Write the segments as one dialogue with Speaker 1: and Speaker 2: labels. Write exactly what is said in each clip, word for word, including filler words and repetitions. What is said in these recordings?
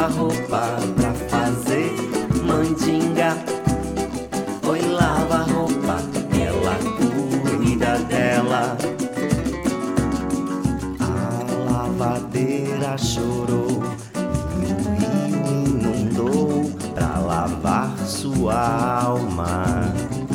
Speaker 1: roupa pra fazer mandinga. Oi, lava a roupa, ela cuida dela. A lavadeira chorou e o rio inundou pra lavar sua alma.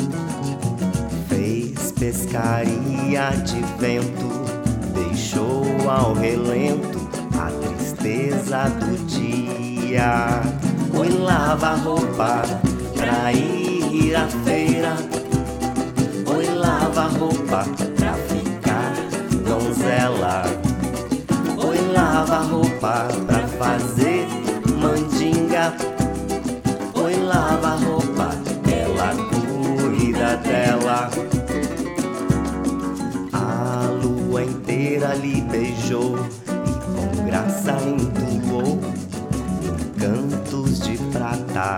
Speaker 1: Fez pescaria de vento, deixou ao relento a tristeza do dia. Oi, lava a roupa pra ir à feira. Oi, lava a roupa pra ficar donzela. Oi, lava a roupa pra fazer mandinga. Oi, lava a roupa, ela cuida dela. A lua inteira lhe beijou e com graça entoou cantos de prata.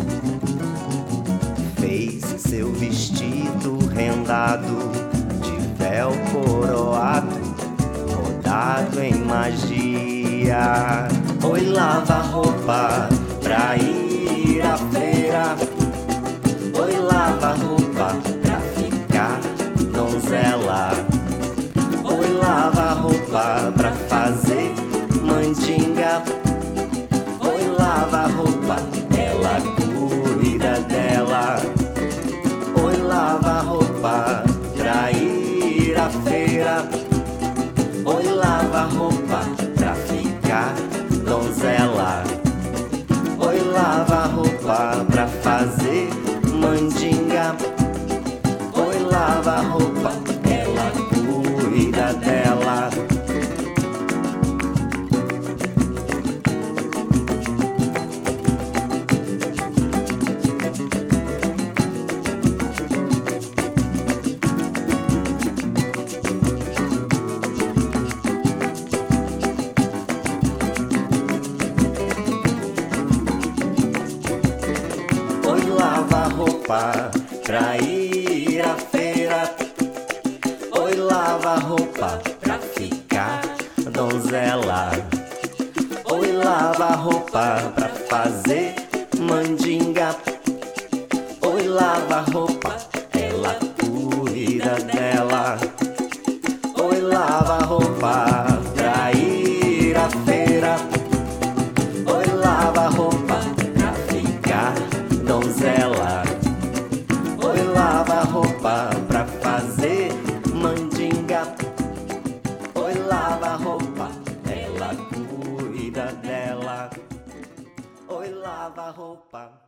Speaker 1: Fez seu vestido rendado de véu coroado, rodado em magia. Oi, lava a roupa pra ir à feira. Oi, lava a roupa pra ficar donzela. Oi, lava a roupa pra fazer mandinga. Oi, lava a roupa, ela cuida dela. Oi, lava a roupa pra ir à feira. Oi, lava a roupa pra ficar donzela. Oi, lava a roupa pra fazer mandinga. Oi, lava a roupa, ela cuida dela. Oi, lava a roupa pra ir à feira. Oi, lava a roupa pra ficar donzela. Oi, lava a roupa pra fazer mandinga. Oi, lava a roupa, ela cuida dela. Oi, lava a roupa pra ir à feira. Oi, lava a roupa pra ficar donzela. Oi, lava a roupa pra fazer mandinga. Oi, lava a roupa, ela cuida dela. Oi, lava a roupa.